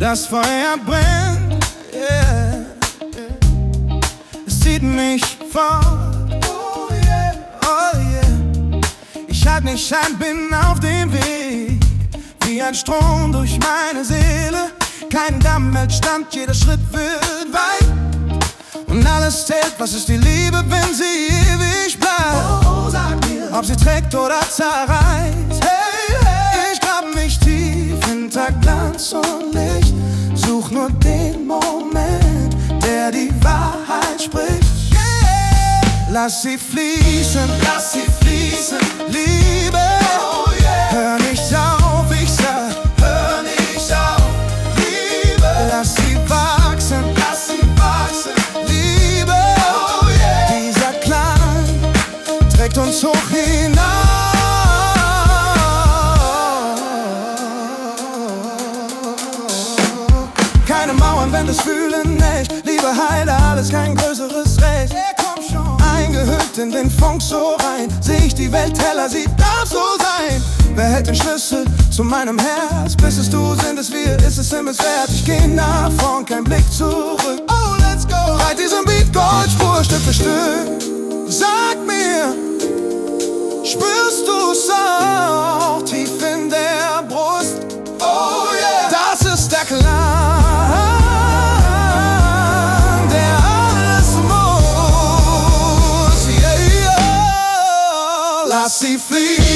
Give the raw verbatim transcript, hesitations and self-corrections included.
Das Feuer brennt, yeah, yeah. Es zieht mich fort, oh yeah, oh yeah. Ich halt nicht an, bin auf dem Weg, wie ein Strom durch meine Seele. Kein Damm hält stand, jeder Schritt wird weit. Und alles zählt, was ist die Liebe, wenn sie ewig bleibt? Oh, sag mir, ob sie trägt oder zerreißt. Hey, hey. Ich grab mich tief hinter Glanz und Licht, such nur den Moment, der die Wahrheit spricht. Yeah. Lass sie fließen, lass sie fließen, Liebe. Oh, yeah. Hör nicht auf, ich sag, hör nicht auf, Liebe. Lass sie wachsen, lass sie wachsen, Liebe. Oh, yeah. Dieser Klang trägt uns hoch hinaus. Keine Mauern, wenn das Fühlen nicht. Liebe heilt alles, kein größeres Recht. Eingehüllt in den Funk so rein, seh ich die Welt heller, sie darf so sein. Wer hält den Schlüssel zu meinem Herz? Bist es du, sind es wir, ist es Himmels wert? Ich geh nach vorn, kein Blick zurück. Oh, let's go! Reit diesen Beat Goldspur, Stück für Stück. Sag mir, spürst du's auch tief in der Brust? Oh yeah! Das ist der Klang, der alles muss. Yeah, yeah. Lass sie fliegen.